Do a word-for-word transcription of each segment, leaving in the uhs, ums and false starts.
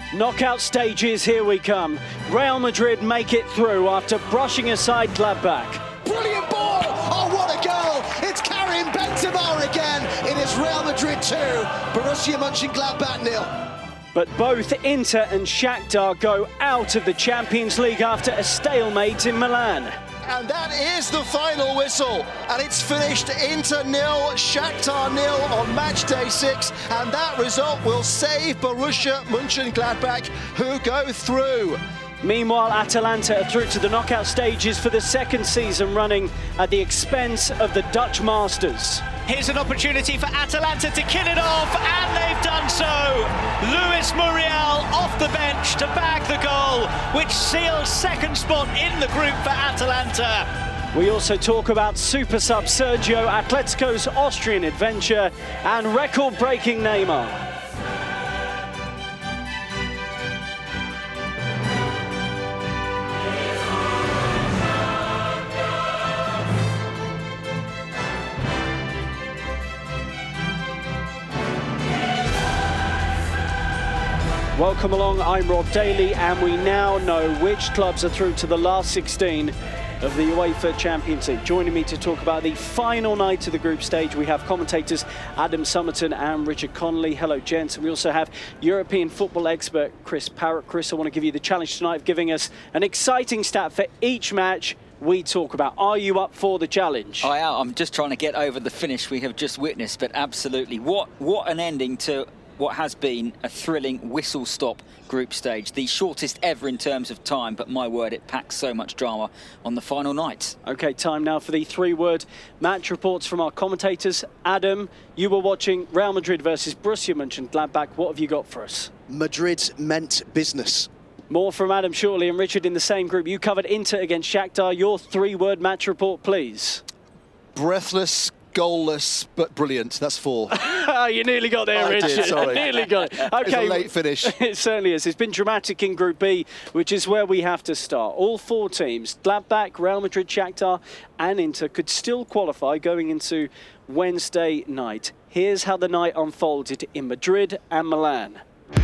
Knockout stages, here we come. Real Madrid make it through after brushing aside Gladbach. Brilliant ball! Oh, what a goal! It's Karim Benzema again. It is Real Madrid two, Borussia Mönchengladbach nil. But both Inter and Shakhtar go out of the Champions League after a stalemate in Milan. And that is the final whistle. And it's finished Inter nil, Shakhtar nil on match day six. And that result will save Borussia Mönchengladbach, who go through. Meanwhile, Atalanta are through to the knockout stages for the second season running at the expense of the Dutch Masters. Here's an opportunity for Atalanta to kill it off, and they've done so. Luis Muriel off the bench to bag the goal, which seals second spot in the group for Atalanta. We also talk about super sub Sergio, Atletico's Austrian adventure, and record-breaking Neymar. Welcome along, I'm Rob Daly, and we now know which clubs are through to the last sixteen of the UEFA Champions League. Joining me to talk about the final night of the group stage, we have commentators Adam Summerton and Richard Connolly. Hello, gents. And we also have European football expert Chris Parrott. Chris, I want to give you the challenge tonight of giving us an exciting stat for each match we talk about. Are you up for the challenge? I am. I'm just trying to get over the finish we have just witnessed, but absolutely. What, what an ending to what has been a thrilling whistle-stop group stage. The shortest ever in terms of time, but my word, it packs so much drama on the final night. OK, time now for the three-word match reports from our commentators. Adam, you were watching Real Madrid versus Borussia Mönchengladbach. What have you got for us? Madrid meant business. More from Adam shortly. And Richard, in the same group, you covered Inter against Shakhtar. Your three-word match report, please. Breathless, goalless, but brilliant. That's four. You nearly got there, I Richard. did, sorry. Nearly got it. Okay, it's a late finish. It certainly is. It's been dramatic in Group B, which is where we have to start. All four teams, Gladbach, Real Madrid, Shakhtar and Inter, could still qualify going into Wednesday night. Here's how the night unfolded in Madrid and Milan.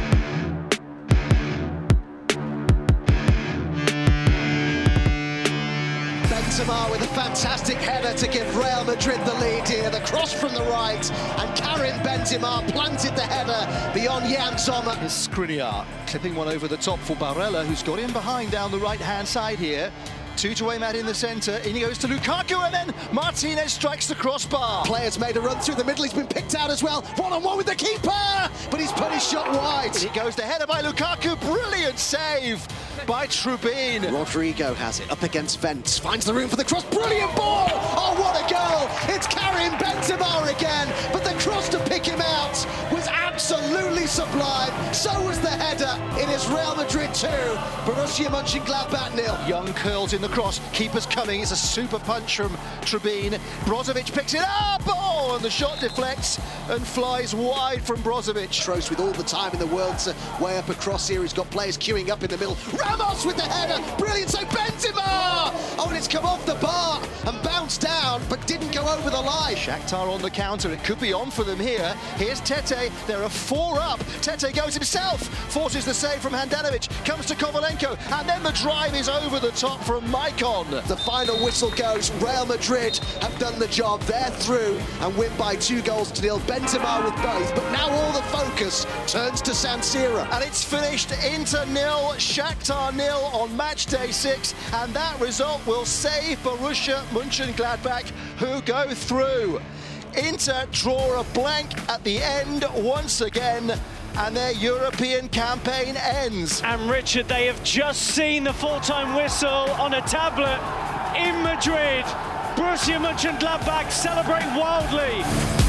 Benzema with a fantastic header to give Real Madrid the lead here. The cross from the right, and Karim Benzema planted the header beyond Jan Sommer. Is Skriniar clipping one over the top for Barella, who's got in behind down the right-hand side here. Two to aim at in the centre. In he goes to Lukaku, and then Martinez strikes the crossbar. Players made a run through the middle. He's been picked out as well. One-on-one with the keeper, but he's put his shot wide. And it goes to header by Lukaku. Brilliant save by Trubin. Rodrigo has it up against Vents. Finds the room for the cross. Brilliant ball! Oh, what a goal! It's Karim Benzema again, but the cross to pick him out was absolutely sublime. So was the header. It is Real Madrid two, Borussia Mönchengladbach nil. Young curls in the cross. Keeper's coming. It's a super punch from Trubin. Brozovic picks it up. Oh, and the shot deflects and flies wide from Brozovic. Trost with all the time in the world to way up across here. He's got players queuing up in the middle. Ramos with the header. Brilliant save. Benzema! Oh, and it's come off the bar and bounced down, but didn't go over the line. Shakhtar on the counter. It could be on for them here. Here's Tete. There are four up. Tete goes himself. Forces the save from Handanovic. Comes to Kovalenko. And then the drive is over the top from Maicon. The final whistle goes. Real Madrid have done the job. They're through and win by two goals to nil. Benzema with both. But now all the focus turns to San Siro. And it's finished Inter nil, Shakhtar nil on match day six. And that result will save Borussia Mönchengladbach, who go through. Inter draw a blank at the end once again, and their European campaign ends. And Richard, they have just seen the full-time whistle on a tablet in Madrid. Borussia Mönchengladbach celebrate wildly.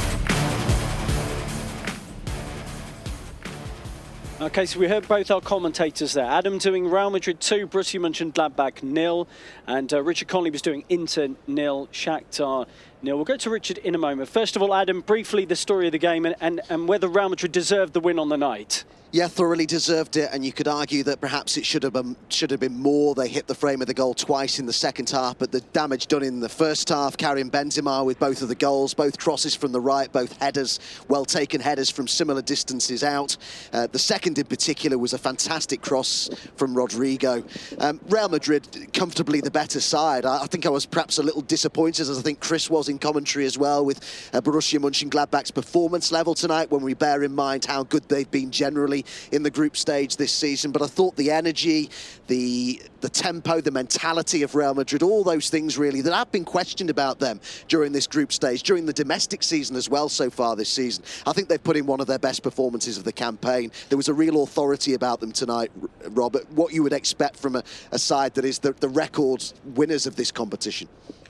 OK, so we heard both our commentators there. Adam doing Real Madrid two, Borussia Mönchengladbach nil, and uh, Richard Connolly was doing Inter nil, Shakhtar Neil, we'll go to Richard in a moment. First of all, Adam, briefly the story of the game and, and, and whether Real Madrid deserved the win on the night. Yeah, thoroughly deserved it, and you could argue that perhaps it should have been, should have been more. They hit the frame of the goal twice in the second half, but the damage done in the first half, Karim Benzema with both of the goals, both crosses from the right, both headers, well-taken headers from similar distances out. Uh, the second in particular was a fantastic cross from Rodrigo. Um, Real Madrid, comfortably the better side. I, I think I was perhaps a little disappointed, as I think Chris was in commentary as well, with uh, Borussia Mönchengladbach's performance level tonight, when we bear in mind how good they've been generally in the group stage this season. But I thought the energy, the the tempo, the mentality of Real Madrid, all those things really that have been questioned about them during this group stage, during the domestic season as well so far this season. I think they've put in one of their best performances of the campaign. There was a real authority about them tonight, Robert, what you would expect from a, a side that is the, the record winners of this competition.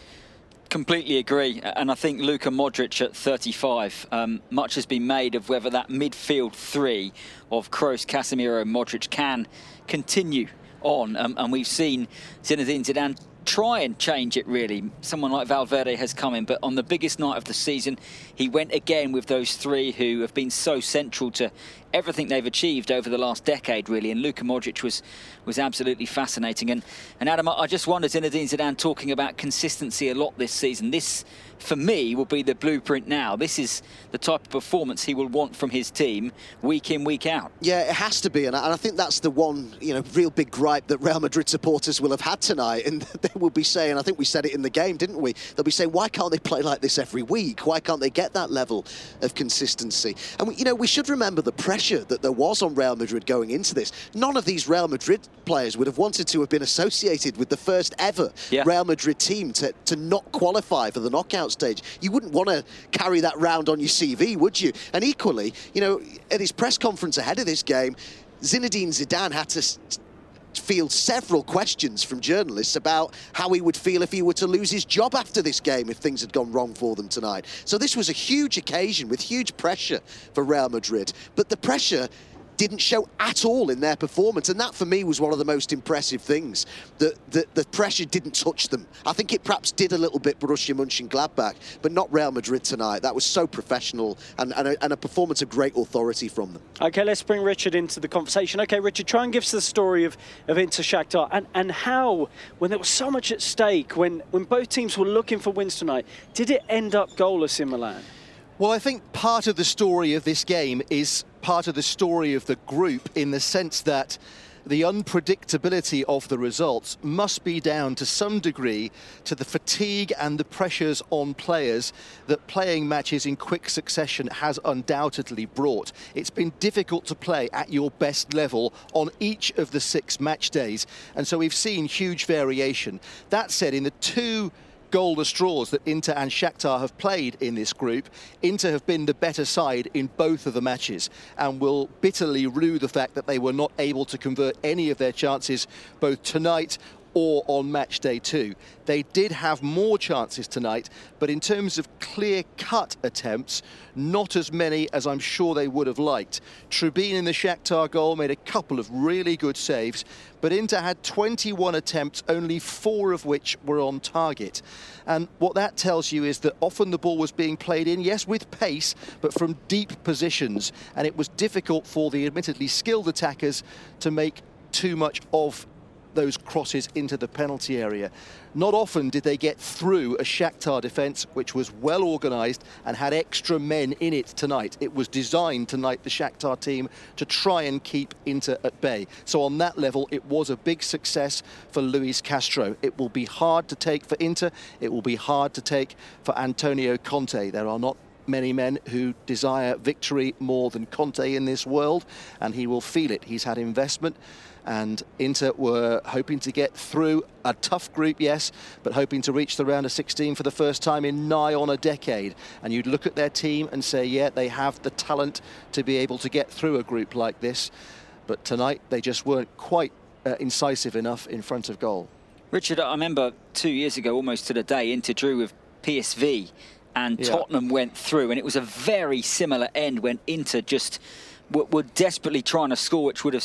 Completely agree, and I think Luka Modric at thirty-five, um, much has been made of whether that midfield three of Kroos, Casemiro, Modric can continue on, um, and we've seen Zinedine Zidane try and change it really. Someone like Valverde has come in, but on the biggest night of the season, he went again with those three who have been so central to everything they've achieved over the last decade, really. And Luka Modric was was absolutely fascinating. And, and Adam, I just wondered, Zinedine Zidane talking about consistency a lot this season. This, for me, will be the blueprint now. This is the type of performance he will want from his team week in, week out. Yeah, it has to be. And I, and I think that's the one, you know, real big gripe that Real Madrid supporters will have had tonight. And they will be saying, I think we said it in the game, didn't we? They'll be saying, why can't they play like this every week? Why can't they get that level of consistency? And, we, you know, we should remember the pressure that there was on Real Madrid going into this. None of these Real Madrid players would have wanted to have been associated with the first ever yeah. Real Madrid team to, to not qualify for the knockout stage. You wouldn't want to carry that round on your C V, would you? And equally, you know, at his press conference ahead of this game, Zinedine Zidane had to field several questions from journalists about how he would feel if he were to lose his job after this game if things had gone wrong for them tonight. So this was a huge occasion with huge pressure for Real Madrid, but the pressure didn't show at all in their performance, and that for me was one of the most impressive things, that the, the pressure didn't touch them. I think it perhaps did a little bit Borussia Mönchengladbach, but not Real Madrid tonight. That was so professional and, and, a, and a performance of great authority from them. Okay, let's bring Richard into the conversation. Okay, Richard, try and give us the story of, of Inter Shakhtar and, and how, when there was so much at stake, when, when both teams were looking for wins tonight, did it end up goalless in Milan? Well, I think part of the story of this game is part of the story of the group, in the sense that the unpredictability of the results must be down to some degree to the fatigue and the pressures on players that playing matches in quick succession has undoubtedly brought. It's been difficult to play at your best level on each of the six match days, and so we've seen huge variation. That said, in the two goalless draws that Inter and Shakhtar have played in this group, Inter have been the better side in both of the matches and will bitterly rue the fact that they were not able to convert any of their chances both tonight or on match day two. They did have more chances tonight, but in terms of clear-cut attempts, not as many as I'm sure they would have liked. Trubin in the Shakhtar goal made a couple of really good saves, but Inter had twenty-one attempts, only four of which were on target. And what that tells you is that often the ball was being played in, yes, with pace, but from deep positions, and it was difficult for the admittedly skilled attackers to make too much of those crosses into the penalty area. Not often did they get through a Shakhtar defence which was well organised and had extra men in it tonight. It was designed tonight, the Shakhtar team, to try and keep Inter at bay. So on that level, it was a big success for Luis Castro. It will be hard to take for Inter. It will be hard to take for Antonio Conte. There are not many men who desire victory more than Conte in this world, and he will feel it. He's had investment, and Inter were hoping to get through a tough group, yes, but hoping to reach the round of sixteen for the first time in nigh on a decade. And you'd look at their team and say, yeah, they have the talent to be able to get through a group like this. But tonight, they just weren't quite uh, incisive enough in front of goal. Richard, I remember two years ago, almost to the day, Inter drew with P S V, and yeah. Tottenham went through, and it was a very similar end when Inter just were, were desperately trying to score, which would have sent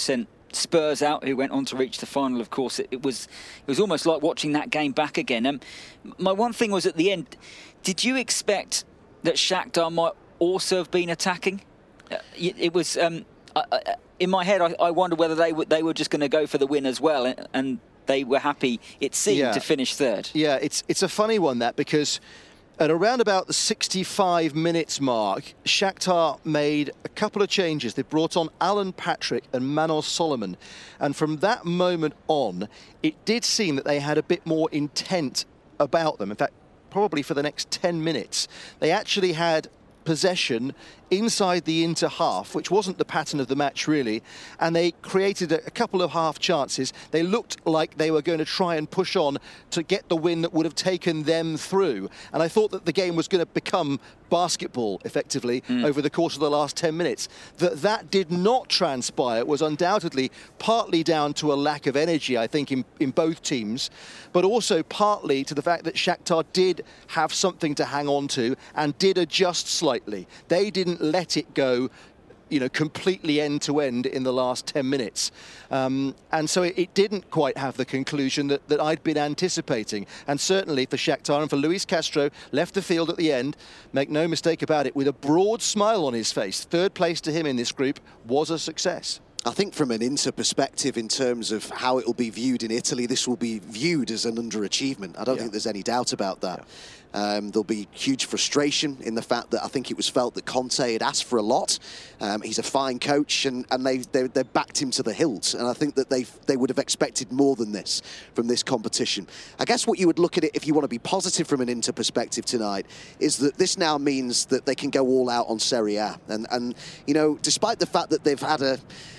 Spurs out, who went on to reach the final. Of course, it, it was it was almost like watching that game back again. Um, my one thing was at the end, did you expect that Shakhtar might also have been attacking? Uh, it, it was um, I, I, in my head. I, I wonder whether they were they were just going to go for the win as well, and, and they were happy, it seemed, yeah. to finish third. Yeah, it's it's a funny one, that, because at around about the sixty-five minutes mark, Shakhtar made a couple of changes. They brought on Alan Patrick and Manos Solomon. And from that moment on, it did seem that they had a bit more intent about them. In fact, probably for the next ten minutes, they actually had possession inside the Inter half, which wasn't the pattern of the match really, and they created a, a couple of half chances. They looked like they were going to try and push on to get the win that would have taken them through, and I thought that the game was going to become basketball effectively mm. over the course of the last ten minutes. That that did not transpire was undoubtedly partly down to a lack of energy, I think, in, in both teams, but also partly to the fact that Shakhtar did have something to hang on to and did adjust slightly. They didn't let it go, you know, completely end to end in the last ten minutes. Um, and so it, it didn't quite have the conclusion that, that I'd been anticipating. And certainly for Shakhtar and for Luis Castro, left the field at the end, make no mistake about it, with a broad smile on his face. Third place to him in this group was a success. I think from an Inter perspective, in terms of how it will be viewed in Italy, this will be viewed as an underachievement. I don't yeah. think there's any doubt about that. Yeah. Um, there'll be huge frustration in the fact that I think it was felt that Conte had asked for a lot. Um, he's a fine coach, and, and they, they, they backed him to the hilt. And I think that they they would have expected more than this from this competition. I guess what you would look at it, if you want to be positive from an Inter perspective tonight, is that this now means that they can go all out on Serie A. And, and you know, despite the fact that they've had a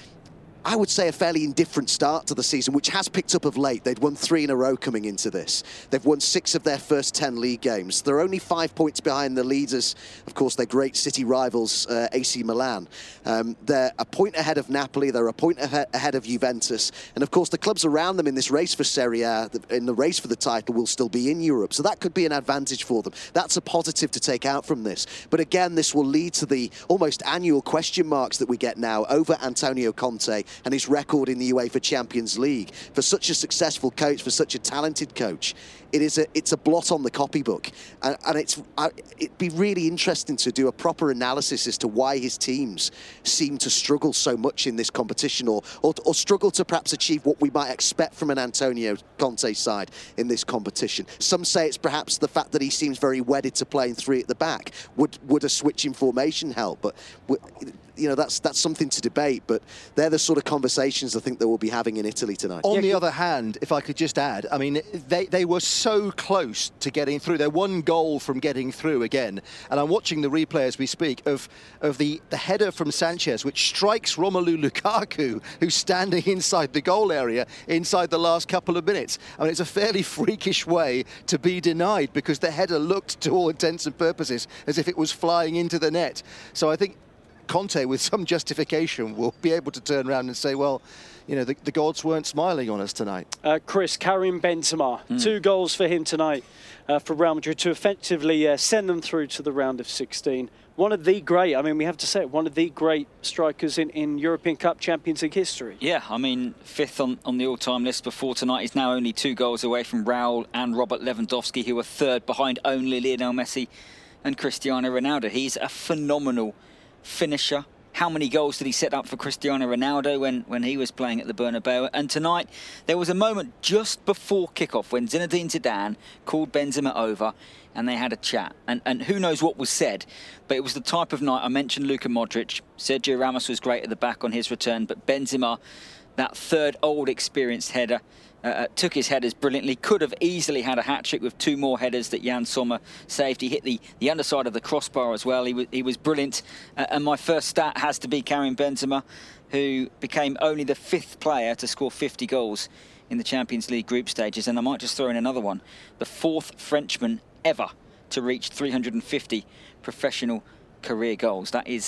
I would say a fairly indifferent start to the season, which has picked up of late. They'd won three in a row coming into this. They've won six of their first ten league games. They're only five points behind the leaders, of course, their great city rivals, uh, A C Milan. Um, they're a point ahead of Napoli. They're a point ahead of Juventus. And, of course, the clubs around them in this race for Serie A, in the race for the title, will still be in Europe. So that could be an advantage for them. That's a positive to take out from this. But, again, this will lead to the almost annual question marks that we get now over Antonio Conte and his record in the UEFA Champions League. For such a successful coach, for such a talented coach, it is a it's a blot on the copybook, and, and it's I, it'd be really interesting to do a proper analysis as to why his teams seem to struggle so much in this competition, or, or or struggle to perhaps achieve what we might expect from an Antonio Conte side in this competition. Some say it's perhaps the fact that he seems very wedded to playing three at the back. Would would a switch in formation help? But you know, that's that's something to debate, but they're the sort of conversations I think that we'll be having in Italy tonight. On the other hand, if I could just add, I mean, they, they were so close to getting through. They're one goal from getting through again. And I'm watching the replay as we speak of, of the, the header from Sanchez, which strikes Romelu Lukaku, who's standing inside the goal area inside the last couple of minutes. I mean, it's a fairly freakish way to be denied, because the header looked, to all intents and purposes, as if it was flying into the net. So I think Conte, with some justification, will be able to turn around and say, well, you know, the, the gods weren't smiling on us tonight. Uh, Chris, Karim Benzema, mm. two goals for him tonight uh, for Real Madrid to effectively uh, send them through to the round of sixteen. One of the great, I mean, we have to say it, one of the great strikers in, in European Cup Champions League history. Yeah, I mean, fifth on, on the all-time list before tonight. He's now only two goals away from Raul and Robert Lewandowski, who are third behind only Lionel Messi and Cristiano Ronaldo. He's a phenomenal finisher. How many goals did he set up for Cristiano Ronaldo when, when he was playing at the Bernabeu? And tonight, there was a moment just before kickoff when Zinedine Zidane called Benzema over and they had a chat. And, and who knows what was said, but it was the type of night. I mentioned Luka Modric. Sergio Ramos was great at the back on his return, but Benzema, that third old experienced header, Uh, took his headers brilliantly. Could have easily had a hat-trick with two more headers that Jan Sommer saved. He hit the, the underside of the crossbar as well. He was, he was brilliant. Uh, and my first stat has to be Karim Benzema, who became only the fifth player to score fifty goals in the Champions League group stages. And I might just throw in another one. The fourth Frenchman ever to reach three hundred fifty professional career goals. That is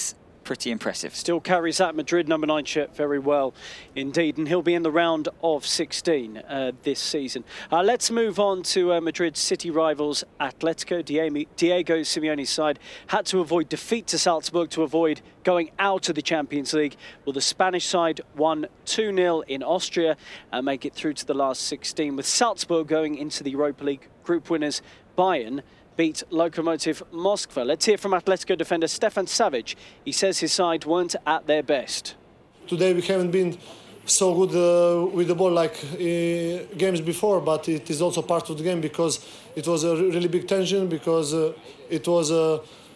pretty impressive. Still carries that Madrid number nine shirt very well indeed, and he'll be in the round of sixteen uh, this season. Uh, let's move on to uh, Madrid's city rivals Atletico. Diego Simeone's side had to avoid defeat to Salzburg to avoid going out of the Champions League. Well, the Spanish side won two nil in Austria and make it through to the last sixteen, with Salzburg going into the Europa League group winners. Bayern beat Lokomotiv Moskva. Let's hear from Atletico defender Stefan Savic. He says his side weren't at their best. Today we haven't been so good uh, with the ball like uh, games before, but it is also part of the game because it was a really big tension, because uh, it was uh,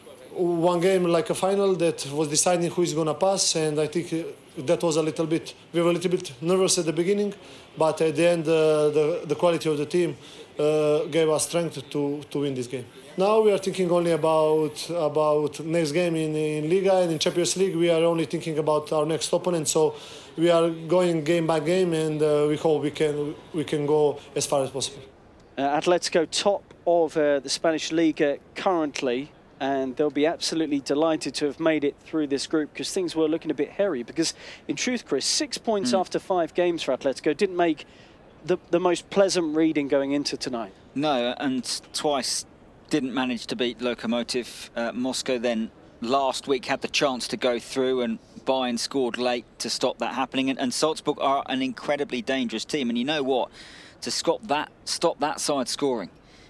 one game like a final that was deciding who is going to pass, and I think uh, that was a little bit, we were a little bit nervous at the beginning, but at the end uh, the, the quality of the team Uh, gave us strength to, to win this game. Now we are thinking only about about next game in, in Liga, and in Champions League we are only thinking about our next opponent. So we are going game by game, and uh, we hope we can we can go as far as possible. Uh, Atletico top of uh, the Spanish Liga currently, and they'll be absolutely delighted to have made it through this group, because things were looking a bit hairy. Because in truth, Chris, six points mm. after five games for Atletico didn't make The, the most pleasant reading going into tonight. No, and twice didn't manage to beat Lokomotiv uh, Moscow. Then last week had the chance to go through, and Bayern scored late to stop that happening. And, and Salzburg are an incredibly dangerous team. And you know what? To stop that, stop that side scoring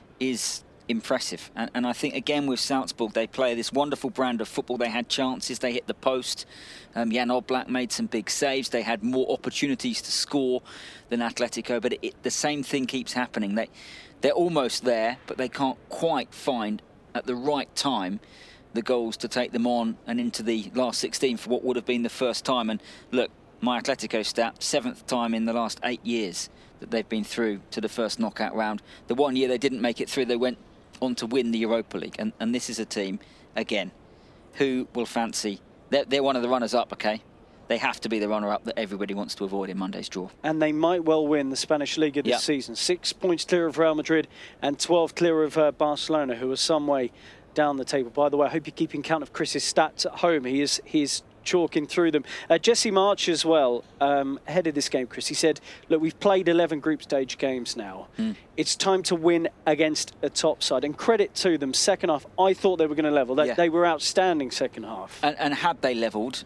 is impressive. And, and I think, again, with Salzburg, they play this wonderful brand of football. They had chances, they hit the post. Um, Jan Oblak made some big saves. They had more opportunities to score than Atletico, but it, it, the same thing keeps happening. They, they're almost there, but they can't quite find, at the right time, the goals to take them on and into the last sixteen for what would have been the first time. And look, my Atletico stat, seventh time in the last eight years that they've been through to the first knockout round. The one year they didn't make it through, they went on to win the Europa League. And, and this is a team, again, who will fancy... They're, they're one of the runners-up, OK? They have to be the runner-up that everybody wants to avoid in Monday's draw. And they might well win the Spanish Liga this yep. season. Six points clear of Real Madrid and twelve clear of uh, Barcelona, who are some way down the table. By the way, I hope you're keeping count of Chris's stats at home. He is he's chalking through them. Uh, Jesse March as well, um, ahead of this game, Chris, he said, look, we've played eleven group stage games now. Mm. It's time to win against a top side. And credit to them, second half, I thought they were going to level. They, yeah. they were outstanding second half. And, and had they levelled,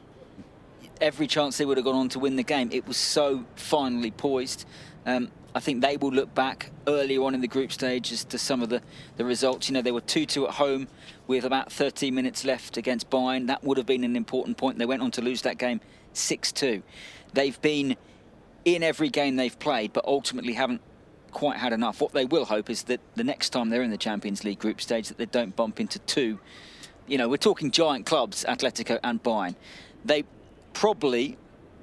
every chance they would have gone on to win the game. It was so finely poised. Um, I think they will look back earlier on in the group stage as to some of the, the results. You know, they were two two at home with about thirteen minutes left against Bayern. That would have been an important point. They went on to lose that game six two. They've been in every game they've played, but ultimately haven't quite had enough. What they will hope is that the next time they're in the Champions League group stage, that they don't bump into two. You know, we're talking giant clubs, Atletico and Bayern. They probably...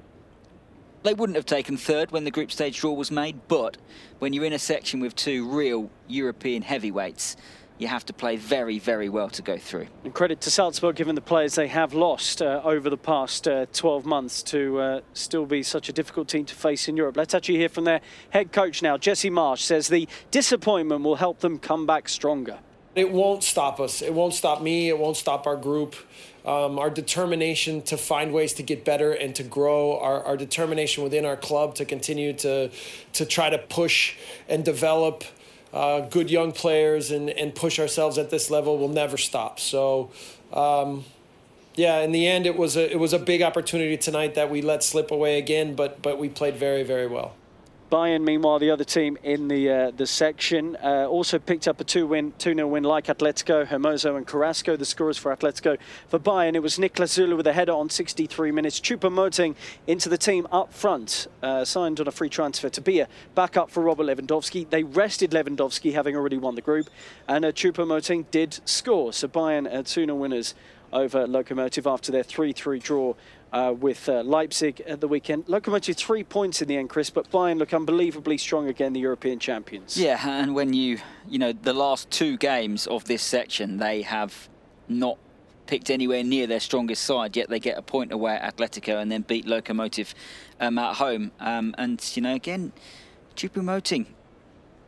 They wouldn't have taken third when the group stage draw was made, but when you're in a section with two real European heavyweights, you have to play very, very well to go through. And credit to Salzburg, given the players they have lost uh, over the past uh, twelve months, to uh, still be such a difficult team to face in Europe. Let's actually hear from their head coach now. Jesse Marsh says the disappointment will help them come back stronger. It won't stop us. It won't stop me. It won't stop our group. Um, our determination to find ways to get better and to grow, our, our determination within our club to continue to to try to push and develop uh, good young players and, and push ourselves at this level will never stop. So, um, yeah, in the end, it was a it was a big opportunity tonight that we let slip away again, but but we played very, very well. Bayern, meanwhile, the other team in the uh, the section, uh, also picked up a two win, two nil win like Atletico. Hermoso and Carrasco, the scorers for Atletico. For Bayern, it was Niklas Zula with a header on sixty-three minutes. Choupo-Moting into the team up front, uh, signed on a free transfer to be a backup for Robert Lewandowski. They rested Lewandowski, having already won the group, and uh, Choupo-Moting did score. So Bayern are two nil winners over Lokomotiv after their three three draw Uh, with uh, Leipzig at the weekend. Lokomotiv three points in the end, Chris, but Bayern look unbelievably strong again, the European champions. Yeah, and when you, you know, the last two games of this section, they have not picked anywhere near their strongest side, yet they get a point away at Atletico and then beat Lokomotiv um, at home. Um, and, you know, again, Choupo-Moting,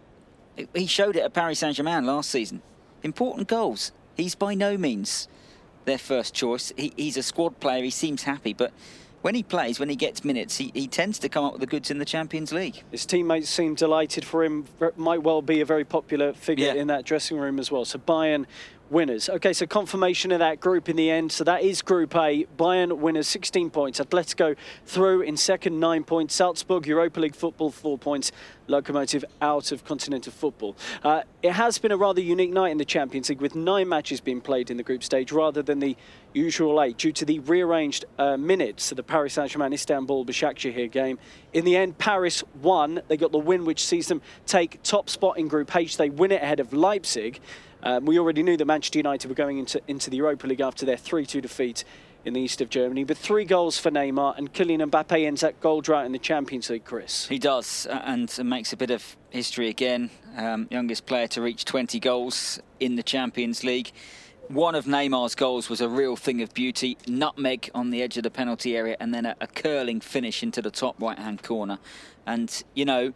he showed it at Paris Saint-Germain last season. Important goals. He's by no means their first choice. He, he's a squad player. He seems happy, but when he plays, when he gets minutes, he, he tends to come up with the goods in the Champions League. His teammates seem delighted for him. Might well be a very popular figure yeah. in that dressing room as well. So Bayern winners. Okay, so confirmation of that group in the end. So that is Group A. Bayern winners, sixteen points. Atletico through in second, nine points. Salzburg, Europa League football, four points. Lokomotiv out of continental football. Uh, it has been a rather unique night in the Champions League with nine matches being played in the group stage rather than the usual eight due to the rearranged uh, minutes of the Paris Saint-Germain Istanbul Başakşehir game. In the end, Paris won. They got the win which sees them take top spot in Group H. They win it ahead of Leipzig. Um, we already knew that Manchester United were going into, into the Europa League after their three two defeat in the east of Germany. But three goals for Neymar, and Kylian Mbappe ends that goal drought in the Champions League, Chris. He does, and makes a bit of history again. Um, youngest player to reach twenty goals in the Champions League. One of Neymar's goals was a real thing of beauty. Nutmeg on the edge of the penalty area, and then a, a curling finish into the top right-hand corner. And, you know,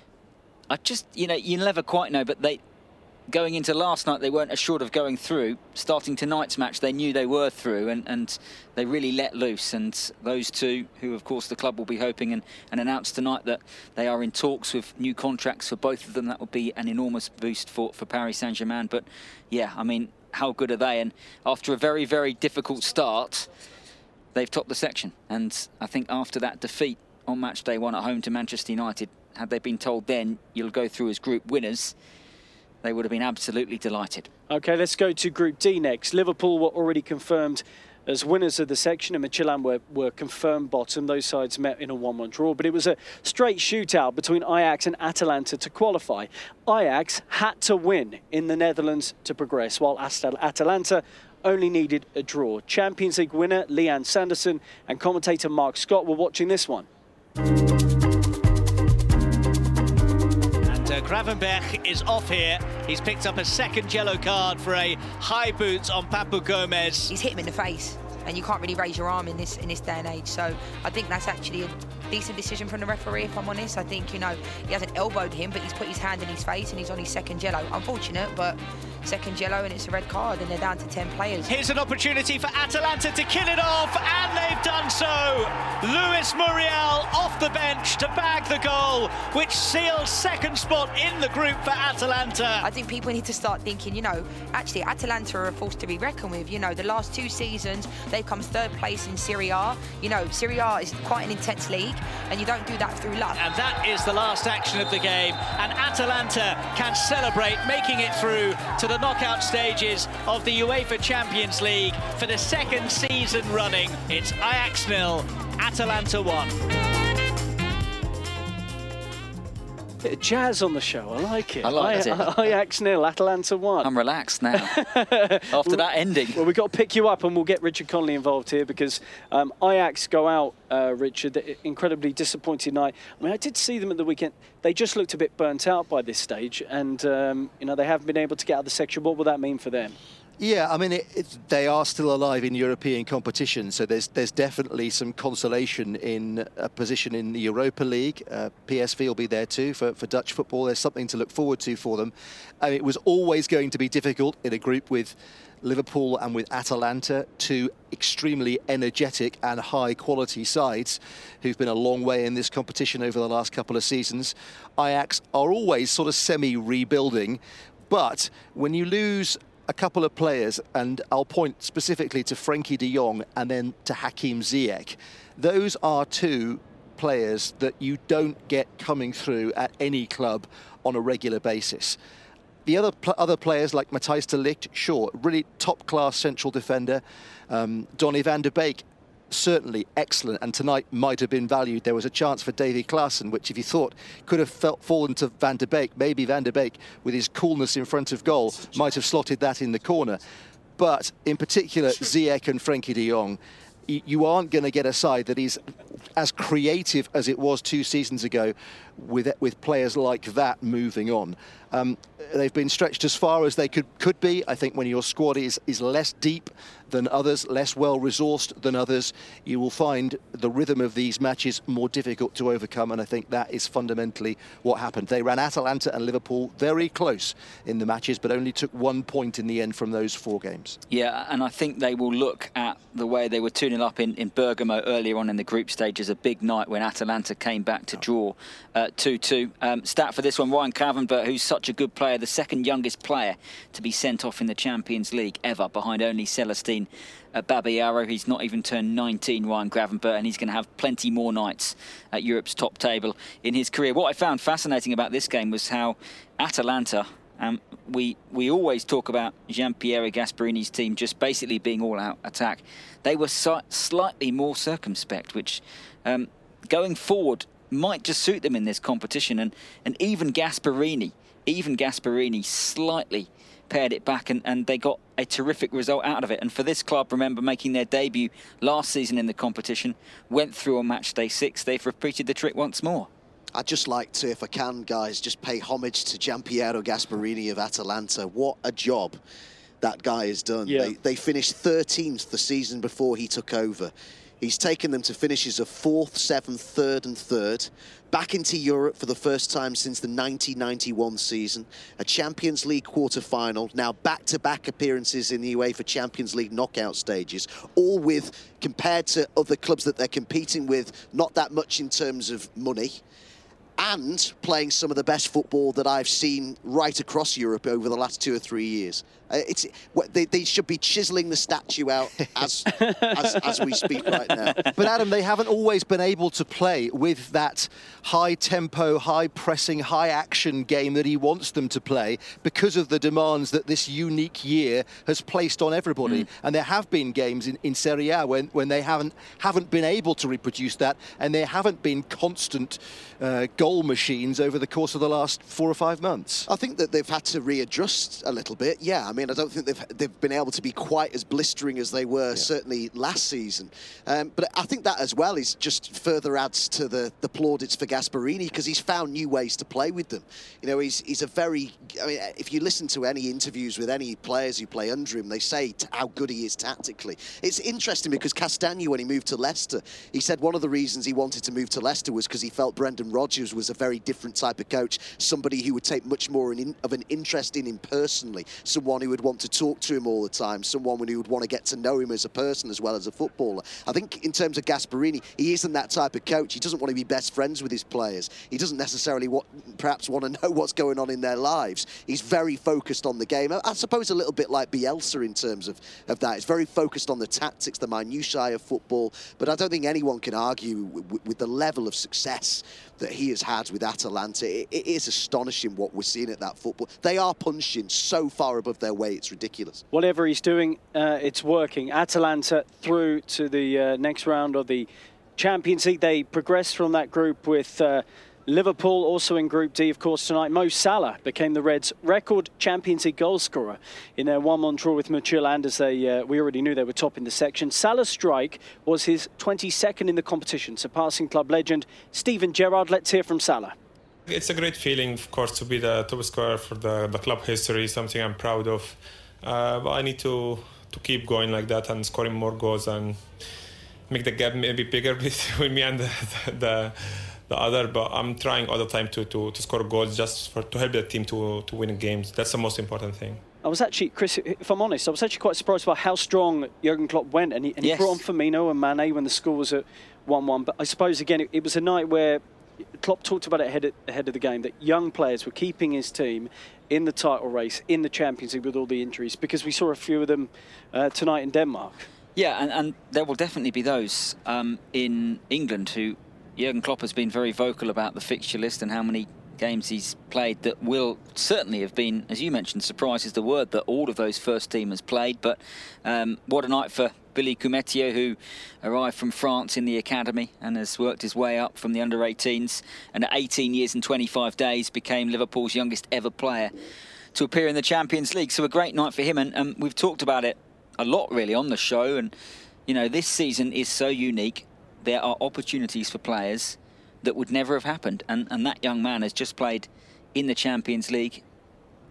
I just, you know, you never quite know, but they... Going into last night, they weren't assured of going through. Starting tonight's match, they knew they were through, and, and they really let loose. And those two, who of course the club will be hoping and, and announce tonight that they are in talks with new contracts for both of them, that will be an enormous boost for, for Paris Saint-Germain. But yeah, I mean, how good are they? And after a very, very difficult start, they've topped the section. And I think after that defeat on match day one at home to Manchester United, had they been told then you'll go through as group winners, they would have been absolutely delighted. OK, let's go to Group D next. Liverpool were already confirmed as winners of the section, and Midtjylland were, were confirmed bottom. Those sides met in a one one draw, but it was a straight shootout between Ajax and Atalanta to qualify. Ajax had to win in the Netherlands to progress, while Atalanta only needed a draw. Champions League winner Lian Sanderson and commentator Mark Scott were watching this one. Gravenberch is off here. He's picked up a second yellow card for a high boot on Papu Gomez. He's hit him in the face, and you can't really raise your arm in this in this day and age. So I think that's actually a decent decision from the referee, if I'm honest. I think, you know, he hasn't elbowed him, but he's put his hand in his face, and he's on his second yellow. Unfortunate, but second yellow, and it's a red card, and they're down to ten players. Here's an opportunity for Atalanta to kill it off, and they've done so. Luis Muriel off the bench to bag the goal, which seals second spot in the group for Atalanta. I think people need to start thinking, you know, actually Atalanta are a force to be reckoned with. You know, the last two seasons, they've come third place in Serie A. You know, Serie A is quite an intense league, and you don't do that through luck. And that is the last action of the game, and Atalanta can celebrate making it through to the knockout stages of the UEFA Champions League for the second season running. It's Ajax nil, Atalanta one. Bit of jazz on the show, I like it. I like it. Ajax nil, Atalanta one. I'm relaxed now after that ending. Well, we've got to pick you up, and we'll get Richard Connolly involved here, because um, Ajax go out, uh, Richard, incredibly disappointing night. I mean, I did see them at the weekend. They just looked a bit burnt out by this stage, and um, you know, they haven't been able to get out of the section. What will that mean for them? Yeah, I mean, it, it, they are still alive in European competition, so there's there's definitely some consolation in a position in the Europa League. Uh, P S V will be there too for, for Dutch football. There's something to look forward to for them. And it was always going to be difficult in a group with Liverpool and with Atalanta, two extremely energetic and high-quality sides who've been a long way in this competition over the last couple of seasons. Ajax are always sort of semi-rebuilding, but when you lose a couple of players, and I'll point specifically to Frenkie de Jong and then to Hakim Ziyech, those are two players that you don't get coming through at any club on a regular basis. The other pl other players like Matthijs de Ligt, sure, really top-class central defender. Um, Donny van der Beek, certainly excellent, and tonight might have been valued. There was a chance for Davy Klaassen, which if you thought could have felt, fallen to Van der Beek, maybe Van der Beek, with his coolness in front of goal, might have slotted that in the corner. But in particular, Ziyech and Frenkie de Jong, you aren't going to get a side that is as creative as it was two seasons ago with with players like that moving on. Um, they've been stretched as far as they could could be. I think when your squad is is less deep than others, less well-resourced than others, you will find the rhythm of these matches more difficult to overcome, and I think that is fundamentally what happened. They ran Atalanta and Liverpool very close in the matches, but only took one point in the end from those four games. Yeah, and I think they will look at the way they were two nil up in, in Bergamo earlier on in the group stage as a big night when Atalanta came back to draw two two. Uh, um, stat for this one, Ryan Gravenberch, who's such a good player, the second youngest player to be sent off in the Champions League ever, behind only Celestine uh, Babayaro. He's not even turned nineteen, Ryan Gravenberch, and he's going to have plenty more nights at Europe's top table in his career. What I found fascinating about this game was how Atalanta, Um, we we always talk about Gianpiero Gasperini's team just basically being all-out attack. They were si slightly more circumspect, which um, going forward might just suit them in this competition. And, and even Gasperini, even Gasperini slightly pared it back, and, and they got a terrific result out of it. And for this club, remember, making their debut last season in the competition, went through on match day six. They've repeated the trick once more. I'd just like to, if I can, guys, just pay homage to Gianpiero Gasperini of Atalanta. What a job that guy has done. Yeah. They, they finished thirteenth the season before he took over. He's taken them to finishes of fourth, seventh, third and third. Back into Europe for the first time since the nineteen ninety-one season. A Champions League quarter-final. Now back-to-back appearances in the UEFA Champions League knockout stages. All with, compared to other clubs that they're competing with, not that much in terms of money. And playing some of the best football that I've seen right across Europe over the last two or three years. Uh, it's they, they should be chiseling the statue out as, as as we speak right now. But Adam, they haven't always been able to play with that high tempo, high pressing, high action game that he wants them to play because of the demands that this unique year has placed on everybody. Mm. And there have been games in, in Serie A when when they haven't haven't been able to reproduce that, and there haven't been constant uh, goal machines over the course of the last four or five months. I think that they've had to readjust a little bit. Yeah, I mean, I don't think they've they've been able to be quite as blistering as they were, yeah. certainly last season. Um, but I think that as well is just further adds to the the plaudits for Gasperini, because he's found new ways to play with them. You know, he's he's a very. I mean, if you listen to any interviews with any players who play under him, they say t how good he is tactically. It's interesting because Castagna, when he moved to Leicester, he said one of the reasons he wanted to move to Leicester was because he felt Brendan Rodgers was a very different type of coach, somebody who would take much more in, of an interest in him personally, someone who would want to talk to him all the time, someone who would want to get to know him as a person as well as a footballer. I think in terms of Gasperini, he isn't that type of coach. He doesn't want to be best friends with his players. He doesn't necessarily want, perhaps want to know what's going on in their lives. He's very focused on the game. I, I suppose a little bit like Bielsa in terms of, of that. He's very focused on the tactics, the minutiae of football, but I don't think anyone can argue with, with the level of success that he has had with Atalanta. It, it is astonishing what we're seeing at that football. They are punching so far above their weight, it's ridiculous. Whatever he's doing, uh, it's working. Atalanta through to the uh, next round of the Champions League. They progressed from that group with uh, Liverpool also in Group D, of course, tonight. Mo Salah became the Reds' record Champions League goal scorer in their one one draw with Midtjylland, as they, uh, we already knew they were top in the section. Salah's strike was his twenty-second in the competition, surpassing club legend Steven Gerrard. Let's hear from Salah. It's a great feeling, of course, to be the top scorer for the, the club history, something I'm proud of. Uh, but I need to, to keep going like that and scoring more goals and make the gap maybe bigger between me and the, the, the other. But I'm trying all the time to, to, to score goals just for, to help the team to, to win games. That's the most important thing. I was actually, Chris, if I'm honest, I was actually quite surprised by how strong Jurgen Klopp went. And he, and yes. he brought on Firmino and Mane when the score was at one one. But I suppose, again, it, it was a night where Klopp talked about it ahead of, ahead of the game, that young players were keeping his team in the title race, in the Champions League with all the injuries, because we saw a few of them uh, tonight in Denmark. Yeah, and, and there will definitely be those um, in England who Jurgen Klopp has been very vocal about the fixture list and how many games he's played that will certainly have been, as you mentioned, surprise is the word that all of those first teamers played. But um, what a night for Billy Koumetio, who arrived from France in the academy and has worked his way up from the under eighteens, and at eighteen years and twenty-five days became Liverpool's youngest ever player to appear in the Champions League. So a great night for him, and, and we've talked about it a lot really on the show. And you know, this season is so unique. There are opportunities for players that would never have happened, and, and that young man has just played in the Champions League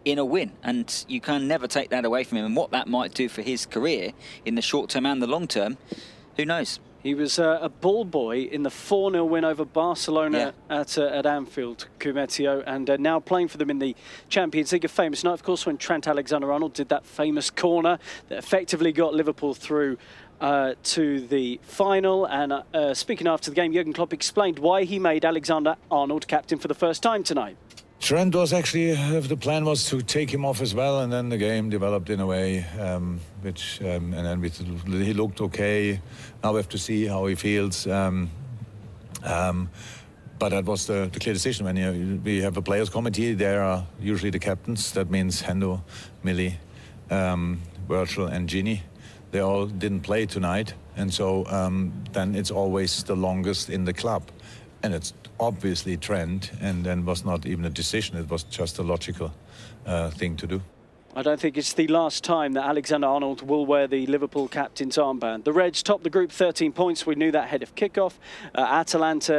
in a win, and you can never take that away from him. And what that might do for his career in the short term and the long term, who knows? He was uh, a ball boy in the four nil win over Barcelona yeah. at, uh, at Anfield, Cumetio, and uh, now playing for them in the Champions League. A famous night, of course, when Trent Alexander-Arnold did that famous corner that effectively got Liverpool through uh, to the final. And uh, uh, speaking after the game, Jurgen Klopp explained why he made Alexander-Arnold captain for the first time tonight. Trent was actually, uh, the plan was to take him off as well, and then the game developed in a way um, which, um, and then we, he looked okay. Now we have to see how he feels. Um, um, but that was the, the clear decision. When you, we have a players' committee, there are usually the captains. That means Hendo, Millie, um, Virgil, and Gini. They all didn't play tonight, and so um, then it's always the longest in the club. And it's obviously Trent, and then was not even a decision, it was just a logical uh, thing to do. I don't think it's the last time that Alexander-Arnold will wear the Liverpool captain's armband. The Reds top the group, thirteen points. We knew that ahead of kickoff. Uh, Atalanta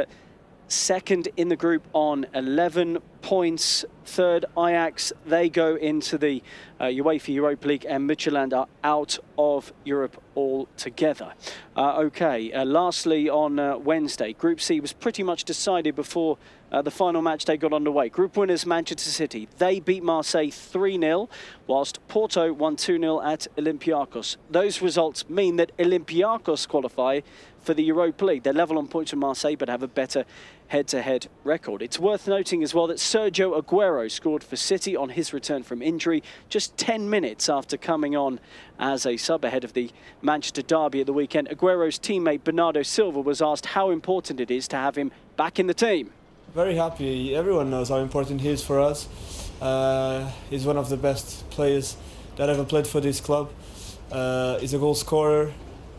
second in the group on eleven points. Third, Ajax, they go into the uh, UEFA Europa League, and Midtjylland are out of Europe altogether. Uh, OK, uh, lastly on uh, Wednesday, Group C was pretty much decided before uh, the final match day got underway. Group winners Manchester City, they beat Marseille three nil, whilst Porto won two nil at Olympiacos. Those results mean that Olympiacos qualify for the Europa League. They're level on points with Marseille, but have a better head-to-head record. It's worth noting as well that Sergio Aguero scored for City on his return from injury just ten minutes after coming on as a sub ahead of the Manchester derby at the weekend. Aguero's teammate Bernardo Silva was asked how important it is to have him back in the team. Very happy. Everyone knows how important he is for us. Uh, he's one of the best players that ever played for this club. Uh, he's a goal scorer,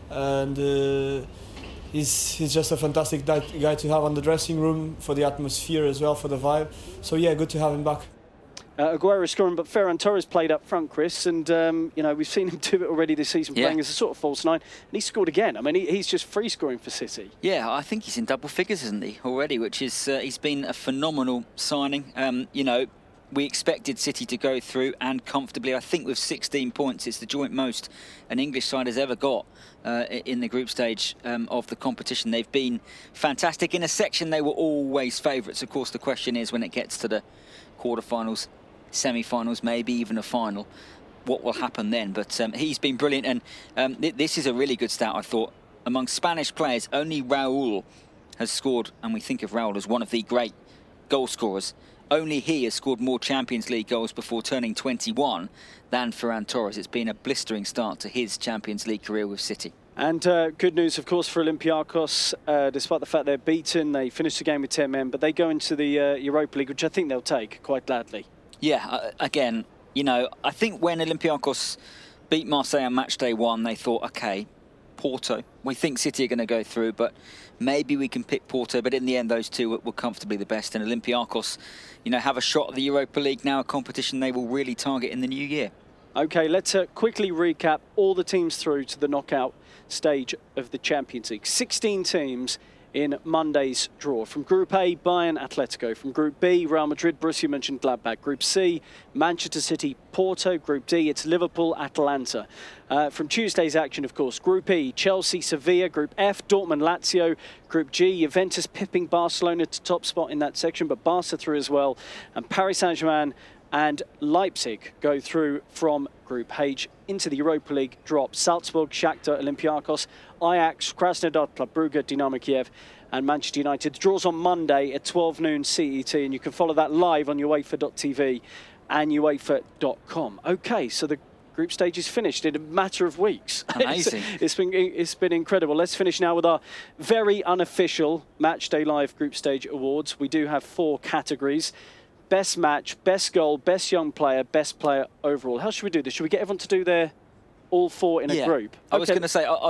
and uh, He's, he's just a fantastic guy to have on the dressing room, for the atmosphere as well, for the vibe. So yeah, good to have him back. Uh, Aguero scoring, but Ferran Torres played up front, Chris, and um, you know, we've seen him do it already this season, yeah. playing as a sort of false nine, and he scored again. I mean, he, he's just free scoring for City. Yeah, I think he's in double figures, isn't he, already? Which is uh, he's been a phenomenal signing. Um, you know, we expected City to go through, and comfortably. I think with sixteen points, it's the joint most an English side has ever got uh, in the group stage um, of the competition. They've been fantastic. In a section, they were always favourites. Of course, the question is when it gets to the quarterfinals, semi-finals, maybe even a final, what will happen then? But um, he's been brilliant, and um, th this is a really good stat, I thought. Among Spanish players, only Raúl has scored, and we think of Raúl as one of the great goal scorers. Only he has scored more Champions League goals before turning twenty-one than Ferran Torres. It's been a blistering start to his Champions League career with City. And uh, good news, of course, for Olympiacos. Uh, despite the fact they're beaten, they finished the game with ten men, but they go into the uh, Europa League, which I think they'll take quite gladly. Yeah, uh, again, you know, I think when Olympiacos beat Marseille on match day one, they thought, OK, Porto, we think City are going to go through, but maybe we can pick Porto. But in the end, those two were, were comfortably the best. And Olympiacos, you know, have a shot at the Europa League now, a competition they will really target in the new year. OK, let's uh, quickly recap all the teams through to the knockout stage of the Champions League. sixteen teams in Monday's draw. From Group A, Bayern, Atletico. From Group B, Real Madrid, Borussia Mönchengladbach. Group C, Manchester City, Porto. Group D, it's Liverpool, Atalanta. Uh, from Tuesday's action, of course, Group E, Chelsea, Sevilla. Group F, Dortmund, Lazio. Group G, Juventus pipping Barcelona to top spot in that section, but Barca through as well. And Paris Saint-Germain and Leipzig go through from Group H into the Europa League drop. Salzburg, Shakhtar, Olympiacos, Ajax, Krasnodar, Club Brugge, Dynamo Kiev and Manchester United. The draw's on Monday at twelve noon C E T, and you can follow that live on UEFA dot T V and UEFA dot com. OK, so the group stage is finished in a matter of weeks. Amazing. it's, it's been it's been incredible. Let's finish now with our very unofficial Matchday Live Group Stage Awards. We do have four categories. Best match, best goal, best young player, best player overall. How should we do this? Should we get everyone to do their all four in a yeah. group? I okay. was going to say, I've got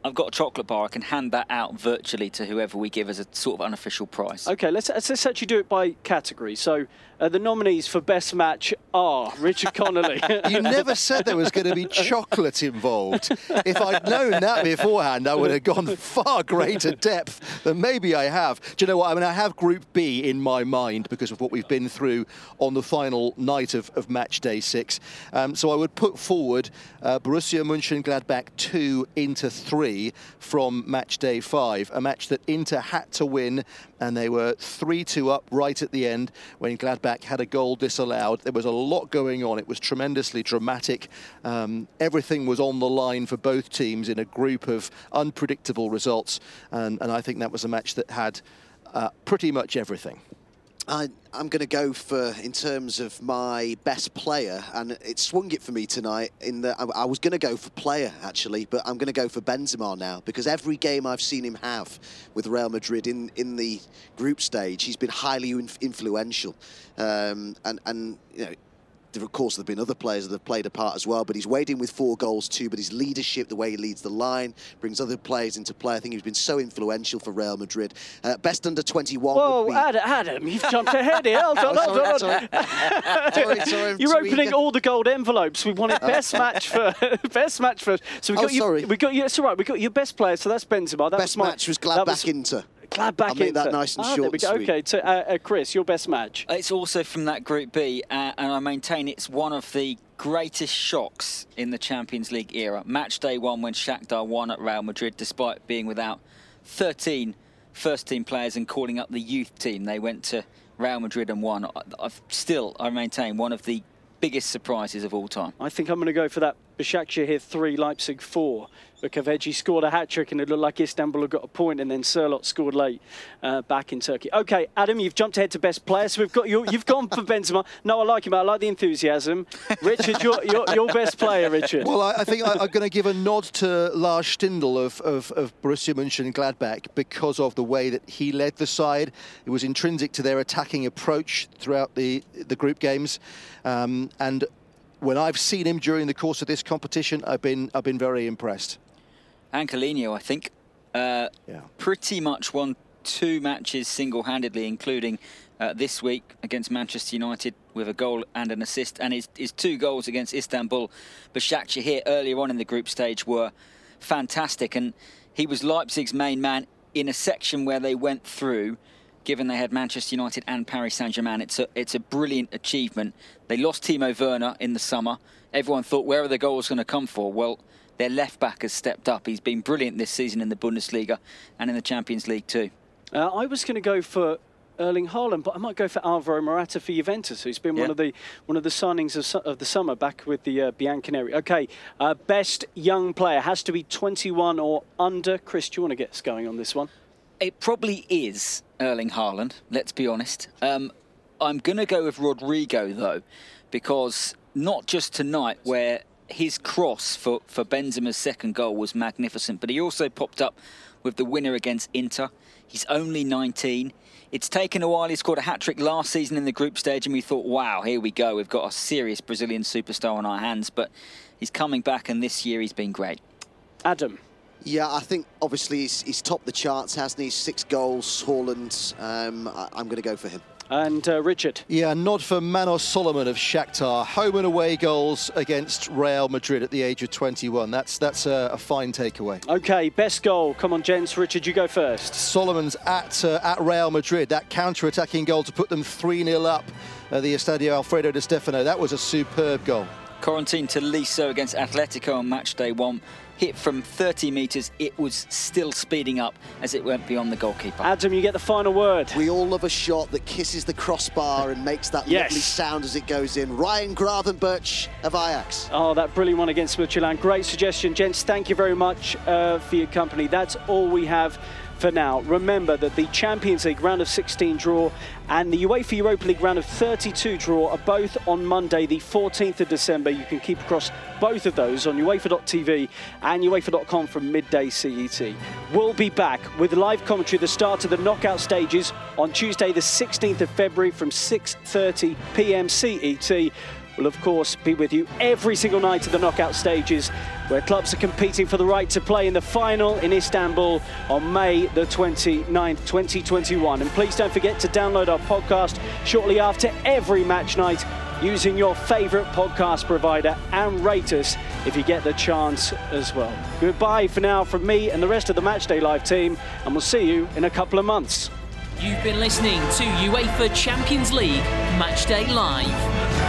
I've got a chocolate bar. I can hand that out virtually to whoever we give as a sort of unofficial prize. Okay, let's, let's actually do it by category. So uh, the nominees for best match are Richard Connolly. You never said there was going to be chocolate involved. If I'd known that beforehand, I would have gone far greater depth than maybe I have. Do you know what? I mean, I have Group B in my mind because of what we've been through on the final night of, of match day six. Um, so I would put forward uh, Borussia Mönchengladbach two into three from match day five, a match that Inter had to win, and they were three two up right at the end when Gladbach had a goal disallowed. There was a lot going on. It was tremendously dramatic. Um, everything was on the line for both teams in a group of unpredictable results, and, and I think that was a match that had uh, pretty much everything. I, I'm going to go for, in terms of my best player, and it swung it for me tonight in that I, I was going to go for player, actually, but I'm going to go for Benzema now, because every game I've seen him have with Real Madrid in, in the group stage, he's been highly inf influential. Um, and, and, you know, of course, there have been other players that have played a part as well, but he's weighed in with four goals too. But his leadership, the way he leads the line, brings other players into play. I think he's been so influential for Real Madrid. Uh, best under twenty-one. Whoa, would be... Adam, Adam, you've jumped ahead here. Hold on, hold on. sorry, sorry. sorry, sorry, You're sorry. opening all the gold envelopes. We wanted best match for best match for. So we got oh, you. sorry. We got you. It's all right. We got your best player. So that's Benzema. That best was my, match was Gladbach Inter. Gladbach I'll make Inter. that nice and ah, short and there we go. sweet. Okay, so, uh, uh, Chris, your best match. It's also from that Group B, uh, and I maintain it's one of the greatest shocks in the Champions League era. Match day one when Shakhtar won at Real Madrid, despite being without thirteen first-team players and calling up the youth team. They went to Real Madrid and won. I've still, I maintain, one of the biggest surprises of all time. I think I'm going to go for that Başakşehir three, Leipzig four. Kaveci scored a hat-trick and it looked like Istanbul had got a point, and then Sørloth scored late uh, back in Turkey. OK, Adam, you've jumped ahead to best player, so we've got you, you've gone for Benzema. No, I like him. I like the enthusiasm. Richard, your, your, your best player, Richard. Well, I, I think I, I'm going to give a nod to Lars Stindl of, of, of Borussia Mönchengladbach because of the way that he led the side. It was intrinsic to their attacking approach throughout the, the group games. Um, and when I've seen him during the course of this competition, I've been, I've been very impressed. Angelino, I think, uh, yeah. pretty much won two matches single-handedly, including uh, this week against Manchester United with a goal and an assist, and his, his two goals against Istanbul Başakşehir earlier on in the group stage were fantastic, and he was Leipzig's main man in a section where they went through, given they had Manchester United and Paris Saint-Germain. It's a, it's a brilliant achievement. They lost Timo Werner in the summer. Everyone thought, where are the goals going to come for? Well, their left-back has stepped up. He's been brilliant this season in the Bundesliga and in the Champions League too. Uh, I was going to go for Erling Haaland, but I might go for Alvaro Morata for Juventus, who's been yeah. one of the one of the signings of, su of the summer back with the uh, Bianconeri. OK, uh, best young player has to be twenty-one or under. Chris, do you want to get us going on this one? It probably is Erling Haaland, let's be honest. Um, I'm going to go with Rodrigo, though, because not just tonight, where his cross for, for Benzema's second goal was magnificent, but he also popped up with the winner against Inter. He's only nineteen. It's taken a while. He scored a hat-trick last season in the group stage, and we thought, wow, here we go. We've got a serious Brazilian superstar on our hands, but he's coming back, and this year he's been great. Adam. Yeah, I think obviously he's, he's topped the charts, hasn't he? Six goals, Haaland. Um, I, I'm going to go for him. And uh, Richard. Yeah, nod for Manos Solomon of Shakhtar. Home and away goals against Real Madrid at the age of twenty-one. That's that's a, a fine takeaway. OK, best goal. Come on, gents. Richard, you go first. Solomon's at uh, at Real Madrid. That counter-attacking goal to put them three nil up at the Estadio Alfredo Di Stefano. That was a superb goal. Corentin Tolisso against Atletico on match day one. Hit from thirty metres, it was still speeding up as it went beyond the goalkeeper. Adam, you get the final word. We all love a shot that kisses the crossbar and makes that yes. lovely sound as it goes in. Ryan Gravenberch of Ajax. Oh, that brilliant one against Midtjylland. Great suggestion, gents. Thank you very much uh, for your company. That's all we have for now. Remember that the Champions League round of sixteen draw and the UEFA Europa League round of thirty-two draw are both on Monday, the fourteenth of December. You can keep across both of those on UEFA dot T V and UEFA dot com from midday C E T. We'll be back with live commentary at the start of the knockout stages on Tuesday, the sixteenth of February from six thirty p m C E T. will, of course, be with you every single night of the knockout stages, where clubs are competing for the right to play in the final in Istanbul on May the twenty-ninth, twenty twenty-one. And please don't forget to download our podcast shortly after every match night using your favourite podcast provider, and rate us if you get the chance as well. Goodbye for now from me and the rest of the Matchday Live team, and we'll see you in a couple of months. You've been listening to UEFA Champions League Matchday Live.